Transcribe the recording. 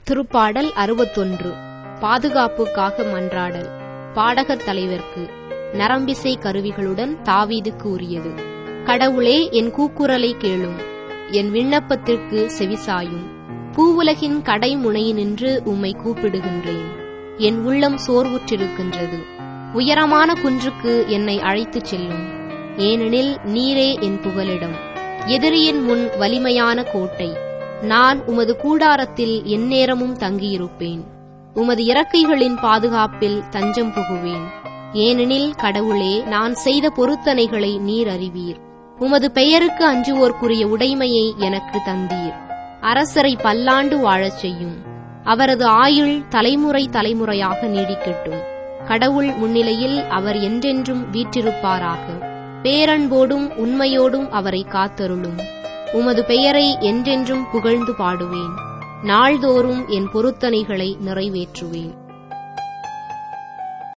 திருப்பாடல் 61. பாதுகாப்புக்காக மன்றாடல். பாடகர் தலைவர்க்கு. நரம்பிசை கருவிகளுடன் தாவீதுக்கு உரியது. கடவுளே, என் கூக்குரலை கேளும், என் விண்ணப்பத்திற்கு செவிசாயும். பூவுலகின் கடைமுனையினின்று உம்மை கூப்பிடுகின்றேன். என் உள்ளம் சோர்வுற்றிருக்கின்றது. உயரமான குன்றுக்கு என்னை அழைத்துச் செல்லும். ஏனெனில் நீரே என் புகலிடம், எதிரியின் முன் வலிமையான கோட்டை. நான் உமது கூடாரத்தில் எந்நேரமும் தங்கியிருப்பேன். உமது இறக்கைகளின் பாதுகாப்பில் தஞ்சம் புகுவேன். ஏனெனில் கடவுளே, நான் செய்த பொருத்தனைகளை நீர் அறிவீர். உமது பெயருக்கு அஞ்சுவோர்க்குரிய உடைமையை எனக்கு தந்தீர். அரசரை பல்லாண்டு வாழச் செய்யும். அவரது ஆயுள் தலைமுறை தலைமுறையாக நீடிக்கட்டும். கடவுள் முன்னிலையில் அவர் என்றென்றும் வீற்றிருப்பாராக. பேரன்போடும் உண்மையோடும் அவரை காத்தருளும். உமது பெயரை என்றென்றும் புகழ்ந்து பாடுவேன். நாள்தோறும் என் பொருத்தனைகளை நிறைவேற்றுவேன்.